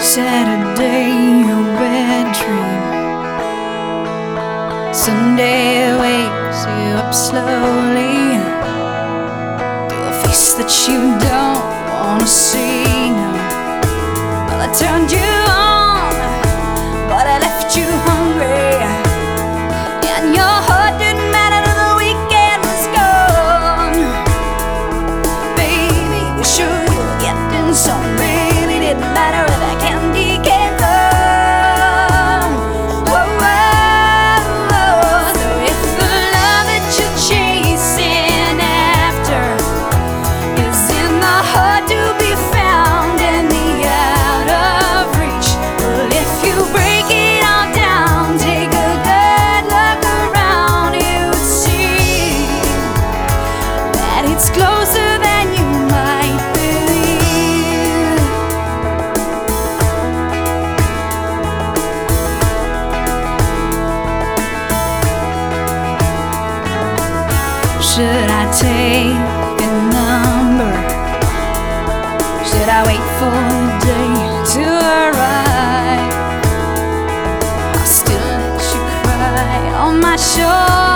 Saturday, a bad dream. Sunday wakes you up slowly to a face that you don't wanna see. No. Well, I turned you on, but I left you hungry, and your heart didn't matter till the weekend was gone. Baby, we sure you were getting some. Really didn't matter if that candy came from. Oh, oh, oh. So if the love that you're chasing after is in the heart to be found and the out of reach, well, if you break it all down, take a good look around, you would see that it's closer than you might believe. Should I take a number? Should I wait for the day to arrive? I'll still let you cry on my shore.